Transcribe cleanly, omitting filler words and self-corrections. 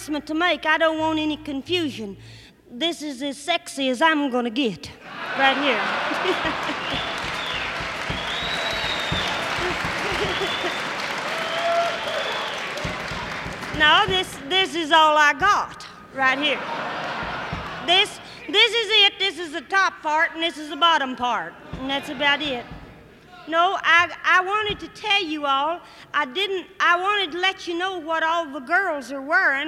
announcement to make. I don't want any confusion. This is as sexy as I'm going to get right here. No, this is all I got right here. This is it. This is the top part, and this is the bottom part, and that's about it. No, I wanted to tell you all. I wanted to let you know what all the girls are wearing.